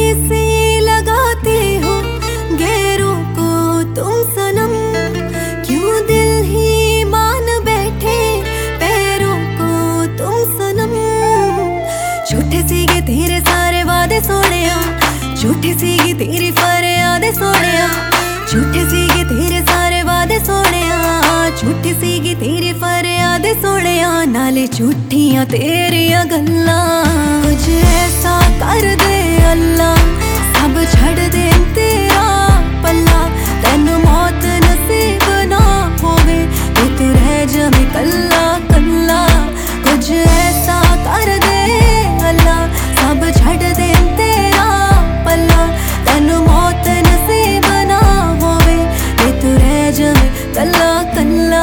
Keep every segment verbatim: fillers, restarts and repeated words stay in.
से लगाते हो गैरों को तुम सनम, क्यों दिल ही मान बैठे पैरों को तुम सनम। झूठे सीगे तेरे सारे वादे सोनिया, झूठी सीगी तेरी फरियादे सोनिया, झूठे सीगे तेरे सारे वादे सोनिया, झूठी सीगी तेरी फरियादे सोनिया, नाले झूठियां तेरियां गल्लां। कुछ ऐसा कर दे अल्लाह सब छड़ दे तेरा पल्ला, तैनू मौत नसीब ना होवे ते तू रह जावे कल्ला कल्ला। कुछ ऐसा कर दे अल्लाह सब छड़ दे तेरा पल्ला, तैनू मौत नसीब ना होवे ते तू रह जावे कल्ला कल्ला।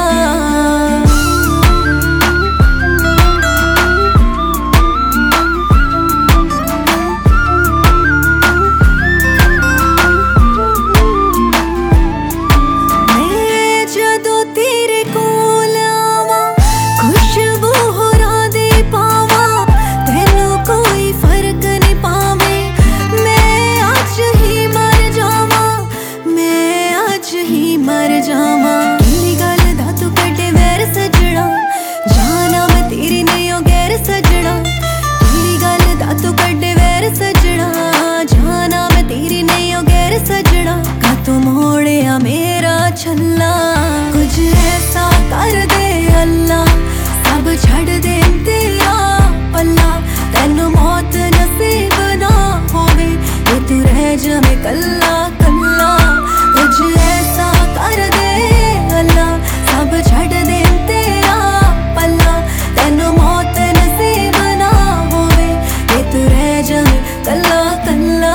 मेरा छल्ला कुछ ऐसा कर दे अल्लाह सब छड़ दे तेरा पल्ला, तैनू मौत नसीब ना होवे ते तू रह जावे कल्ला कल्ला। कुछ ऐसा कर दे अल्लाह सब छड़ दे तेरा पल्ला, तैनू मौत नसीब ना होवे ते तू रह जावे कल्ला कल्ला।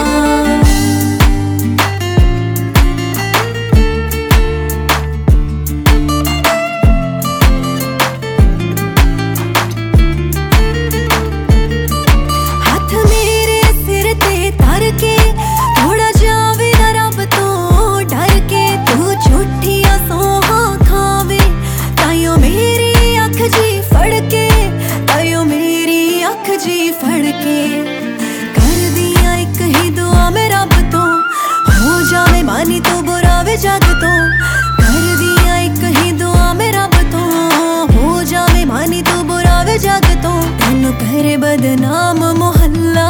मानी तो बुरा वे जग तो कर दिया एक ही दुआ में रब तो, हो जावे मानी तो बुरा वे जग तो, तैनू करे बदनाम मोहल्ला।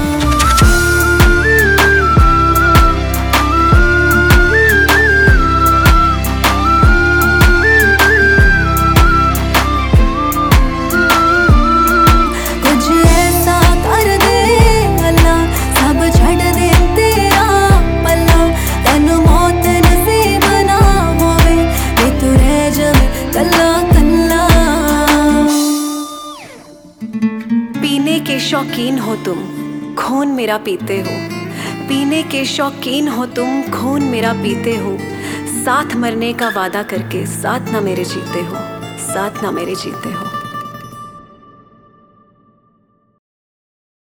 पीने के शौकीन हो तुम खून मेरा पीते हो, पीने के शौकीन हो तुम खून मेरा पीते हो, साथ मरने का वादा करके साथ ना मेरे जीते हो, साथ ना मेरे जीते हो।